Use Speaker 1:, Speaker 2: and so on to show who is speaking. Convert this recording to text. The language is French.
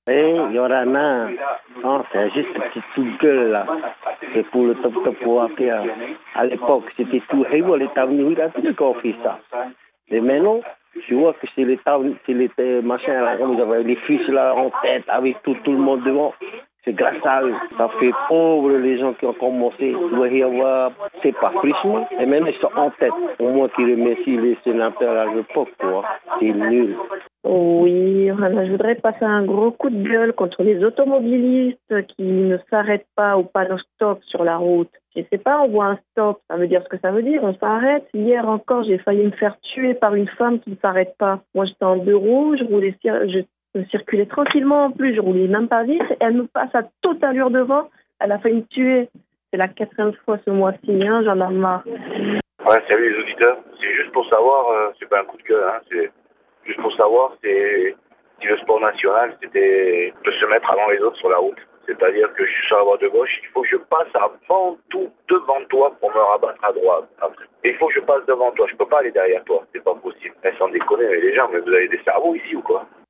Speaker 1: Et il y en a, non, c'est juste un petit tout gueule là. C'est pour le top top pour appeler. À l'époque, c'était tout héros, les États-Unis, il a tout qu'on fait ça. Mais maintenant, tu vois que c'est les machins là, comme vous avez les fils là en tête, avec tout le monde devant. C'est grâce à eux. Ça fait pauvre les gens qui ont commencé. Il doit y avoir, c'est pas frichement. Et même ils sont en tête. Au moins qu'ils remercient les sénateurs à l'époque, quoi. C'est nul.
Speaker 2: Oui, voilà, je voudrais passer un gros coup de gueule contre les automobilistes qui ne s'arrêtent pas au panneau stop sur la route. Je sais pas, on voit un stop, ça veut dire ce que ça veut dire, on s'arrête. Hier encore, j'ai failli me faire tuer par une femme qui ne s'arrête pas. Moi, j'étais en deux roues, je circulais tranquillement en plus, je roulais même pas vite. Elle me passe à toute allure devant, elle a failli me tuer. C'est la 4e fois ce mois-ci, hein, j'en ai marre.
Speaker 3: Ouais, salut les auditeurs. C'est juste pour savoir, c'est pas un coup de gueule, hein, c'est juste pour savoir si le sport national, c'était de se mettre avant les autres sur la route. C'est-à-dire que je suis sur la voie de gauche, il faut que je passe avant tout devant toi pour me rabattre à droite. Après. Et il faut que je passe devant toi, je peux pas aller derrière toi, c'est pas possible. Mais sans déconner, mais les gens, mais vous avez des cerveaux ici ou quoi?